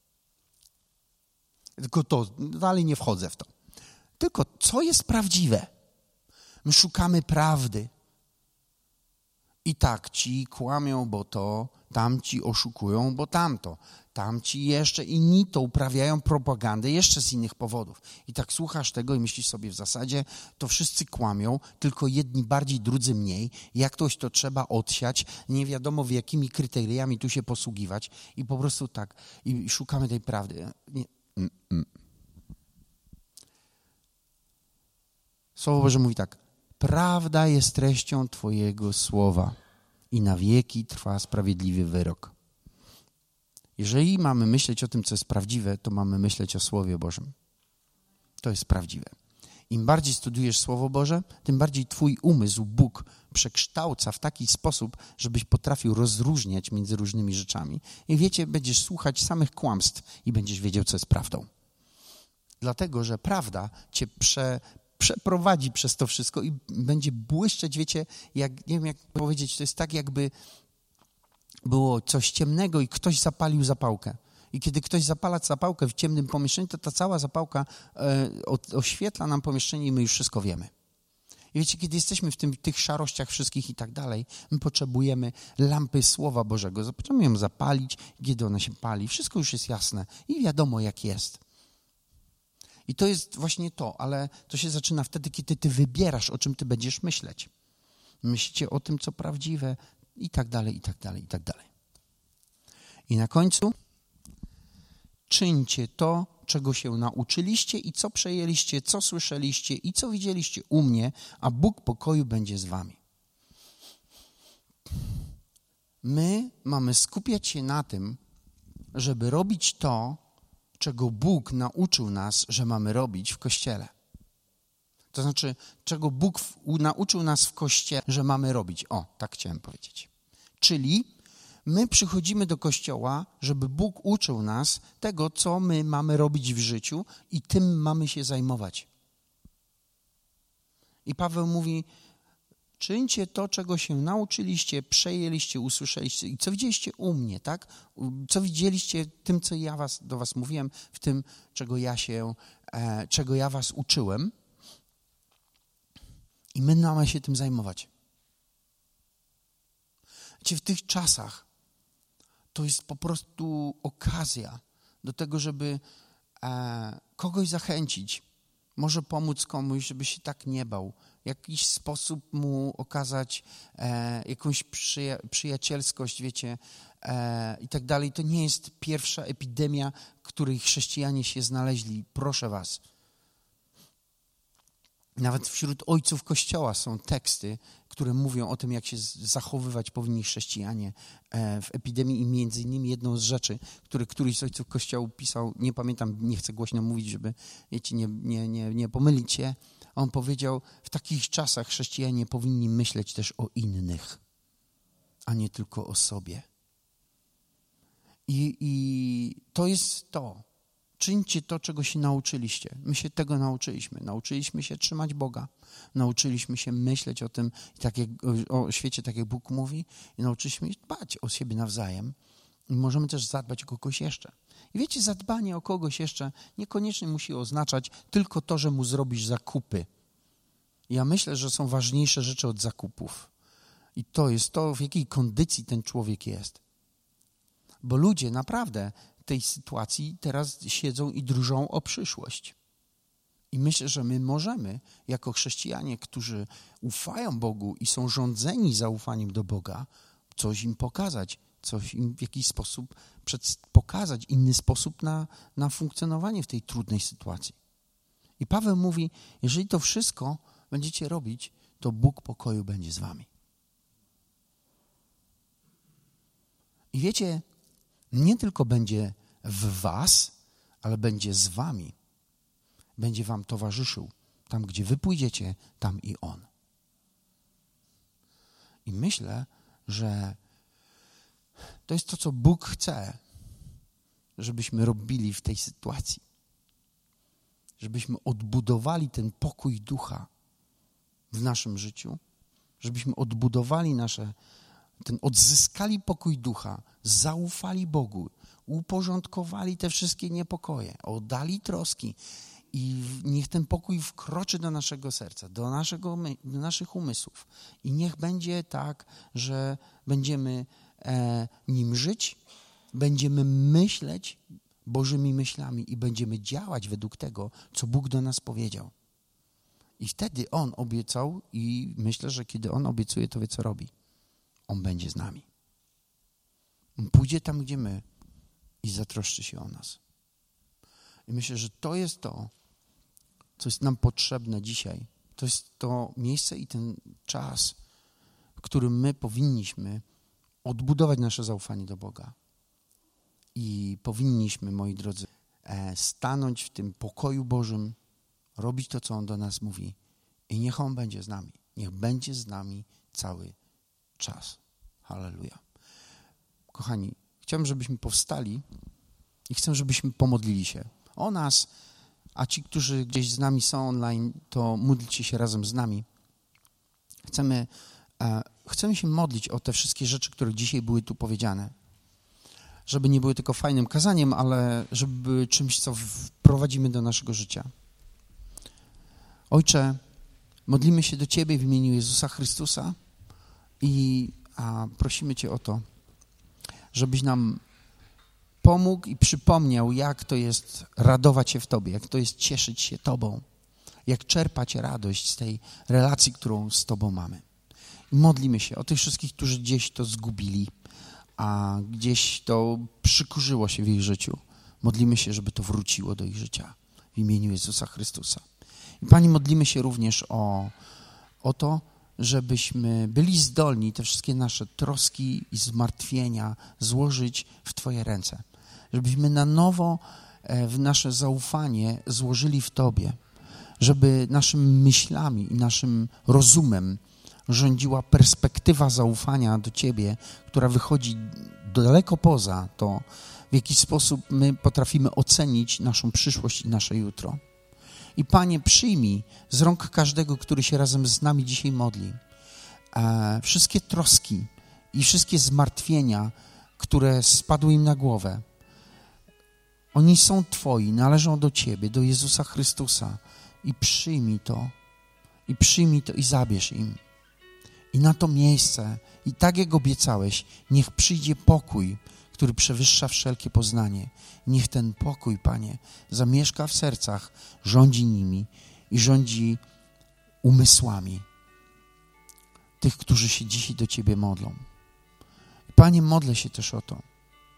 Speaker 1: Tylko to, dalej nie wchodzę w to. Tylko co jest prawdziwe? My szukamy prawdy. I tak ci kłamią, bo to, tamci oszukują, bo tamto. Tamci jeszcze inni to uprawiają propagandę jeszcze z innych powodów. I tak słuchasz tego i myślisz sobie w zasadzie, to wszyscy kłamią, tylko jedni bardziej, drudzy mniej. Jak ktoś to trzeba odsiać, nie wiadomo w jakimi kryteriami tu się posługiwać. I po prostu tak, i szukamy tej prawdy. Słowo Boże mówi tak, prawda jest treścią Twojego słowa i na wieki trwa sprawiedliwy wyrok. Jeżeli mamy myśleć o tym, co jest prawdziwe, to mamy myśleć o Słowie Bożym. To jest prawdziwe. Im bardziej studujesz Słowo Boże, tym bardziej twój umysł Bóg przekształca w taki sposób, żebyś potrafił rozróżniać między różnymi rzeczami. I wiecie, będziesz słuchać samych kłamstw i będziesz wiedział, co jest prawdą. Dlatego, że prawda cię przeprowadzi przez to wszystko i będzie błyszczeć, wiecie, jak, nie wiem jak powiedzieć, to jest tak jakby było coś ciemnego i ktoś zapalił zapałkę. I kiedy ktoś zapala zapałkę w ciemnym pomieszczeniu, to ta cała zapałka oświetla nam pomieszczenie i my już wszystko wiemy. I wiecie, kiedy jesteśmy w tych szarościach wszystkich i tak dalej, my potrzebujemy lampy Słowa Bożego. Potrzebujemy ją zapalić, kiedy ona się pali. Wszystko już jest jasne i wiadomo, jak jest. I to jest właśnie to, ale to się zaczyna wtedy, kiedy ty wybierasz, o czym ty będziesz myśleć. Myślicie o tym, co prawdziwe i tak dalej, i tak dalej, i tak dalej. I na końcu czyńcie to, czego się nauczyliście i co przejęliście, co słyszeliście i co widzieliście u mnie, a Bóg pokoju będzie z wami. My mamy skupiać się na tym, żeby robić to, czego Bóg nauczył nas, że mamy robić w Kościele. To znaczy, czego Bóg nauczył nas w Kościele, że mamy robić. O, tak chciałem powiedzieć. Czyli my przychodzimy do Kościoła, żeby Bóg uczył nas tego, co my mamy robić w życiu i tym mamy się zajmować. I Paweł mówi, czyńcie to, czego się nauczyliście, przejęliście, usłyszeliście i co widzieliście u mnie, tak? Co widzieliście tym, co ja do was mówiłem, w tym, czego ja was uczyłem. I my mamy się tym zajmować. Wiecie, w tych czasach to jest po prostu okazja do tego, żeby kogoś zachęcić, może pomóc komuś, żeby się tak nie bał, w jakiś sposób mu okazać jakąś przyjacielskość, wiecie, i tak dalej. To nie jest pierwsza epidemia, w której chrześcijanie się znaleźli. Proszę was. Nawet wśród ojców Kościoła są teksty, które mówią o tym, jak się zachowywać powinni chrześcijanie w epidemii i między innymi jedną z rzeczy, które któryś z ojców Kościoła pisał, nie pamiętam, nie chcę głośno mówić, żeby, wiecie, nie pomylić się, on powiedział, w takich czasach chrześcijanie powinni myśleć też o innych, a nie tylko o sobie. I to jest to. Czyńcie to, czego się nauczyliście. My się tego nauczyliśmy. Nauczyliśmy się trzymać Boga. Nauczyliśmy się myśleć o tym, o świecie, tak jak Bóg mówi. I nauczyliśmy się dbać o siebie nawzajem. I możemy też zadbać o kogoś jeszcze. I wiecie, zadbanie o kogoś jeszcze niekoniecznie musi oznaczać tylko to, że mu zrobisz zakupy. Ja myślę, że są ważniejsze rzeczy od zakupów. I to jest to, w jakiej kondycji ten człowiek jest. Bo ludzie naprawdę w tej sytuacji teraz siedzą i drżą o przyszłość. I myślę, że my możemy, jako chrześcijanie, którzy ufają Bogu i są rządzeni zaufaniem do Boga, coś im pokazać, coś im w jakiś sposób pokazać, inny sposób na funkcjonowanie w tej trudnej sytuacji. I Paweł mówi, jeżeli to wszystko będziecie robić, to Bóg pokoju będzie z wami. I wiecie, nie tylko będzie w was, ale będzie z wami. Będzie wam towarzyszył. Tam, gdzie wy pójdziecie, tam i On. I myślę, że to jest to, co Bóg chce, żebyśmy robili w tej sytuacji. Żebyśmy odbudowali ten pokój ducha w naszym życiu. Żebyśmy odbudowali odzyskali pokój ducha, zaufali Bogu, uporządkowali te wszystkie niepokoje, oddali troski i niech ten pokój wkroczy do naszego serca, do naszych umysłów. I niech będzie tak, że będziemy nim żyć, będziemy myśleć Bożymi myślami i będziemy działać według tego, co Bóg do nas powiedział. I wtedy On obiecał i myślę, że kiedy On obiecuje, to wie, co robi. On będzie z nami. On pójdzie tam, gdzie my i zatroszczy się o nas. I myślę, że to jest to, co jest nam potrzebne dzisiaj. To jest to miejsce i ten czas, w którym my powinniśmy odbudować nasze zaufanie do Boga. I powinniśmy, moi drodzy, stanąć w tym pokoju Bożym, robić to, co On do nas mówi. I niech On będzie z nami. Niech będzie z nami cały czas. Halleluja. Kochani, chciałbym, żebyśmy powstali i chcę, żebyśmy pomodlili się o nas, a ci, którzy gdzieś z nami są online, to módlcie się razem z nami. Chcemy się modlić o te wszystkie rzeczy, które dzisiaj były tu powiedziane. Żeby nie były tylko fajnym kazaniem, ale żeby były czymś, co wprowadzimy do naszego życia. Ojcze, modlimy się do Ciebie w imieniu Jezusa Chrystusa i prosimy Cię o to, żebyś nam pomógł i przypomniał, jak to jest radować się w Tobie, jak to jest cieszyć się Tobą, jak czerpać radość z tej relacji, którą z Tobą mamy. I modlimy się o tych wszystkich, którzy gdzieś to zgubili, a gdzieś to przykurzyło się w ich życiu. Modlimy się, żeby to wróciło do ich życia w imieniu Jezusa Chrystusa. I Pani, modlimy się również o to, żebyśmy byli zdolni te wszystkie nasze troski i zmartwienia złożyć w Twoje ręce. Żebyśmy na nowo w nasze zaufanie złożyli w Tobie. Żeby naszymi myślami i naszym rozumem rządziła perspektywa zaufania do Ciebie, która wychodzi daleko poza to, w jaki sposób my potrafimy ocenić naszą przyszłość i nasze jutro. I Panie, przyjmij z rąk każdego, który się razem z nami dzisiaj modli, wszystkie troski i wszystkie zmartwienia, które spadły im na głowę. Oni są Twoi, należą do Ciebie, do Jezusa Chrystusa. I przyjmij to i zabierz im. I na to miejsce, i tak jak obiecałeś, niech przyjdzie pokój, który przewyższa wszelkie poznanie. Niech ten pokój, Panie, zamieszka w sercach, rządzi nimi i rządzi umysłami tych, którzy się dzisiaj do Ciebie modlą. Panie, modlę się też o to,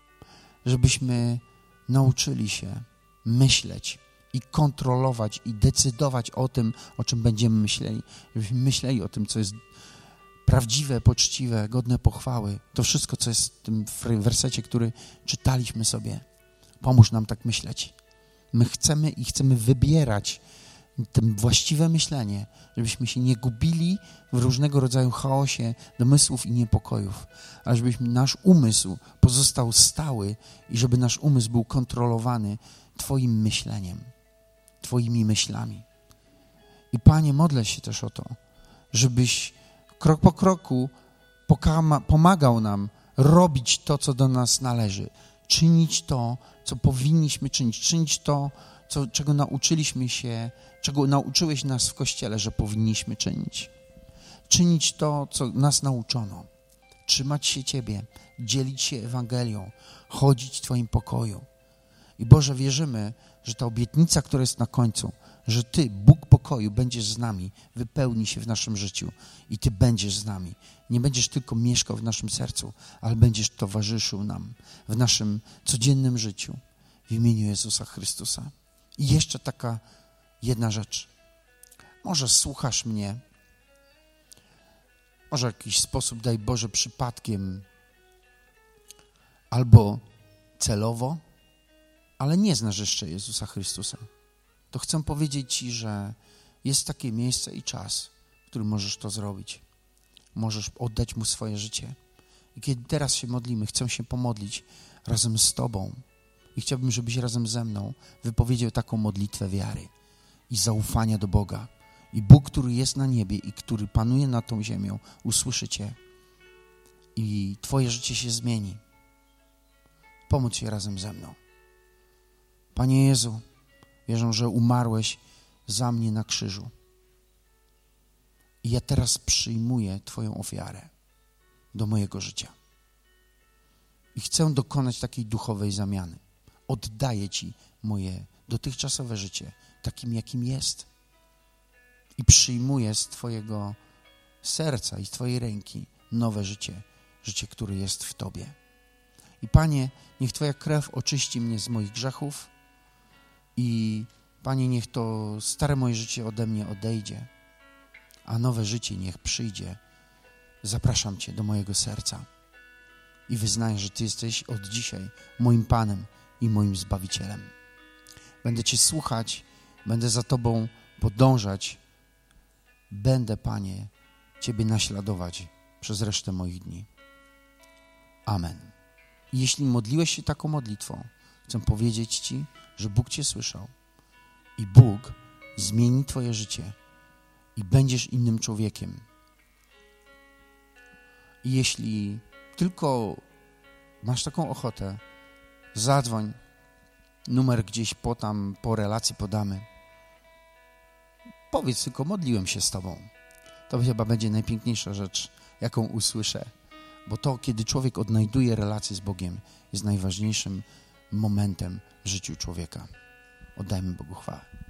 Speaker 1: żebyśmy nauczyli się myśleć i kontrolować i decydować o tym, o czym będziemy myśleli. Żebyśmy myśleli o tym, co jest prawdziwe, poczciwe, godne pochwały. To wszystko, co jest w tym wersecie, który czytaliśmy sobie. Pomóż nam tak myśleć. My chcemy wybierać to właściwe myślenie, żebyśmy się nie gubili w różnego rodzaju chaosie domysłów i niepokojów, ale żebyśmy nasz umysł pozostał stały i żeby nasz umysł był kontrolowany Twoim myśleniem, Twoimi myślami. I Panie, modlę się też o to, żebyś krok po kroku pomagał nam robić to, co do nas należy, czynić to, co powinniśmy czynić to, czego nauczyliśmy się, czego nauczyłeś nas w Kościele, że powinniśmy czynić. Czynić to, co nas nauczono. Trzymać się Ciebie, dzielić się Ewangelią, chodzić w Twoim pokoju. I Boże, wierzymy, że ta obietnica, która jest na końcu, że Ty, Bóg pokoju, będziesz z nami, wypełni się w naszym życiu i Ty będziesz z nami. Nie będziesz tylko mieszkał w naszym sercu, ale będziesz towarzyszył nam w naszym codziennym życiu w imieniu Jezusa Chrystusa. I jeszcze taka jedna rzecz. Może słuchasz mnie, może w jakiś sposób, daj Boże, przypadkiem albo celowo, ale nie znasz jeszcze Jezusa Chrystusa. To chcę powiedzieć Ci, że jest takie miejsce i czas, w którym możesz to zrobić. Możesz oddać Mu swoje życie. I kiedy teraz się modlimy, chcę się pomodlić razem z Tobą. I chciałbym, żebyś razem ze mną wypowiedział taką modlitwę wiary i zaufania do Boga. I Bóg, który jest na niebie i który panuje nad tą ziemią, usłyszy Cię. I Twoje życie się zmieni. Pomódl się razem ze mną. Panie Jezu, wierzę, że umarłeś za mnie na krzyżu. I ja teraz przyjmuję Twoją ofiarę do mojego życia. I chcę dokonać takiej duchowej zamiany. Oddaję Ci moje dotychczasowe życie, takim jakim jest. I przyjmuję z Twojego serca i z Twojej ręki nowe życie, życie, które jest w Tobie. I Panie, niech Twoja krew oczyści mnie z moich grzechów i Panie, niech to stare moje życie ode mnie odejdzie, a nowe życie niech przyjdzie. Zapraszam Cię do mojego serca i wyznaję, że Ty jesteś od dzisiaj moim Panem i moim Zbawicielem. Będę Cię słuchać, będę za Tobą podążać, będę, Panie, Ciebie naśladować przez resztę moich dni. Amen. I jeśli modliłeś się taką modlitwą, chcę powiedzieć Ci, że Bóg Cię słyszał i Bóg zmieni Twoje życie i będziesz innym człowiekiem. I jeśli tylko masz taką ochotę, zadzwoń, numer gdzieś po relacji podamy. Powiedz tylko, modliłem się z Tobą. To chyba będzie najpiękniejsza rzecz, jaką usłyszę. Bo to, kiedy człowiek odnajduje relację z Bogiem, jest najważniejszym momentem w życiu człowieka. Oddajmy Bogu chwałę.